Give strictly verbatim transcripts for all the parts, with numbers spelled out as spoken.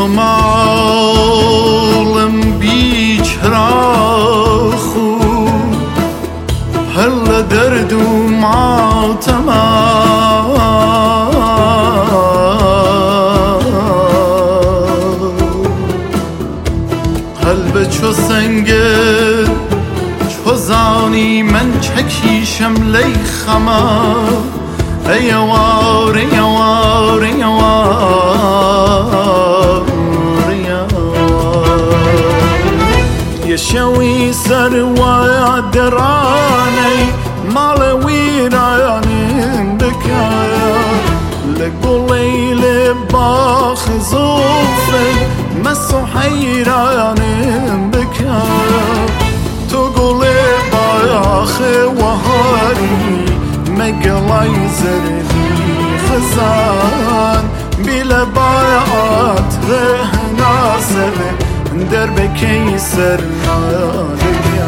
تو مالم بیچرا خوب هل درد و ماتم قلب چو سنگر چو زانی من چکیشم لی خما ایوار ایوار ایوار یه شوی سر و درانی مال ویرانیم بکایا لگولی لباخ زوفی مسو حیرانیم بکایا تو گولی باخ وهاری مقلای زردی خزان بیل بایات رهنا سبه در بکی سر نالیا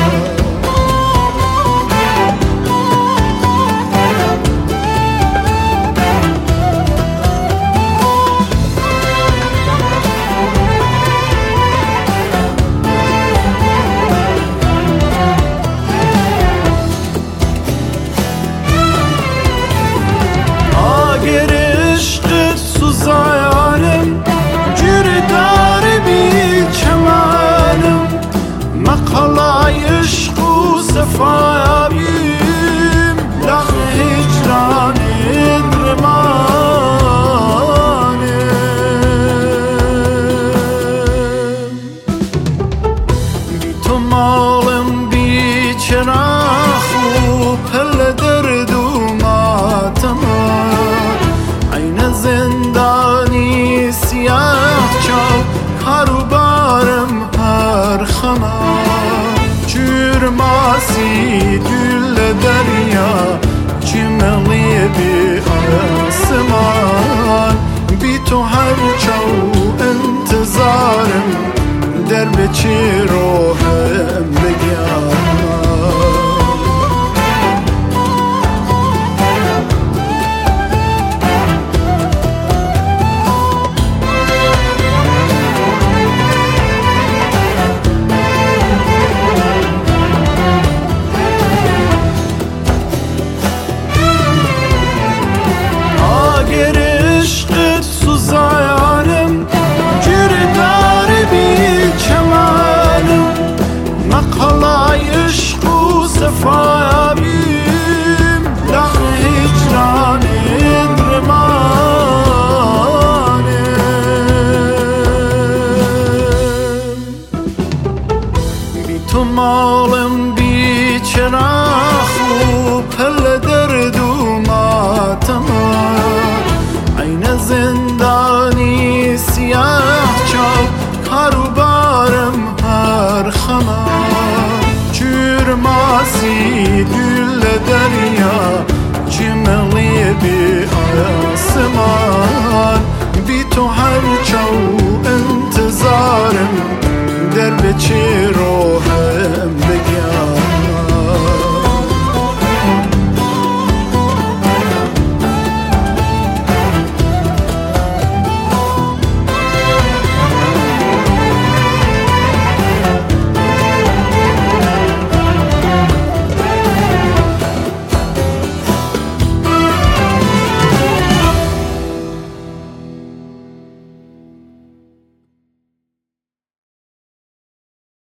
فایم لخ هجران درمانم بی تو مالم بیچرا خوب هل درد و ماتم عین زندانی سیاه چاو کارو بارم هر خما ماسی گل دریا چملی بی آسمان بی تو هر چو انتظارم در به چی روحم بگم فایم لخ هجران درمانم بی تو مالم بیچرا خوب هل درد و ماتم عین زندانی سیاه چاو کارو بارم هر خما ماسی گل دریا چملی بی آسمان بی تو هر چو انتظارم در به چی رو